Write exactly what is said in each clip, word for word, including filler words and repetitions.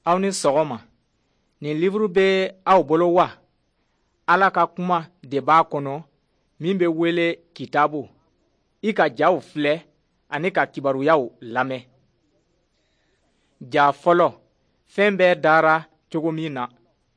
Aw ni sɔgɔma. Nin livre bɛ aw bolo wa? Ala ka kuma de b'a kɔnɔ min bɛ wele kitabu. I ka jaw filɛ ani ka kibaruyaw lamɛn. Ja fɔlɔ, fɛn bɛɛ dara cogo min na.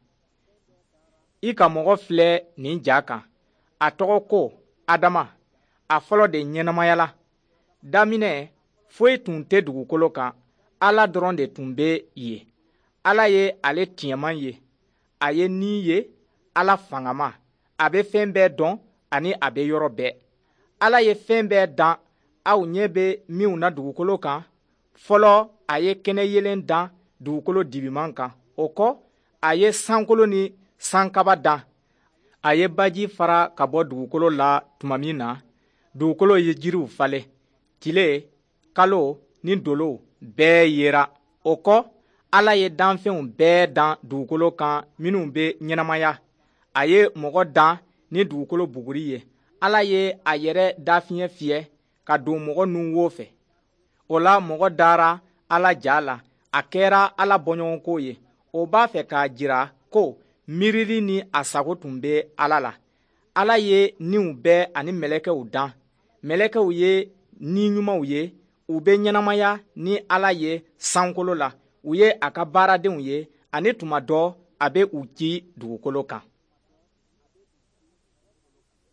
I ka mɔgɔ filɛ nin ja kan. A tɔgɔ ko Adama. A fɔlɔ de ɲɛnamayala. Daminɛ, foyi tun tɛ dugukolo kan. Ala dɔrɔn de tun bɛ yen. Ala ye ale tiɲɛman ye. A ye ni ye, Ala fangama. A bɛ fɛn bɛɛ dɔn ani a bɛ yɔrɔ bɛɛ. Ala ye fɛn bɛɛ dan. Aw ɲɛ bɛ minw na dugukolo kan. Fɔlɔ, a ye kɛnɛ yelen dan dugukolo dibiman kan. O kɔ, a ye sankolo ni sankaba dan. A ye baji fara ka bɔ dugukolo la tuma min na, dugukolo ye jiriw falen. Tile, kalo ni dolo bɛɛ yera. O kɔ, Ala ye danfɛnw bɛɛ dan dugukolo kan minnu bɛ ɲɛnamaya. A ye mɔgɔ dan ni dugukolo buguri ye. Ala ye a yɛrɛ dafiɲɛ fiyɛ ka don mɔgɔ nun wo fɛ. O la mɔgɔ dara Ala ja la. A kɛra Ala bɔɲɔgɔnko ye. O b'a fɛ k'a jira ko miirili ni a sago tun bɛ Ala la. Ala ye niw bɛɛ ani mɛlɛkɛw dan. Mɛlɛkɛw ye ni ɲumanw ye. U bɛ ɲɛnamaya ni Ala ye sankolo la. U ye a ka baaradenw ye ani tuma dɔ a bɛ u ci dugukolo kan.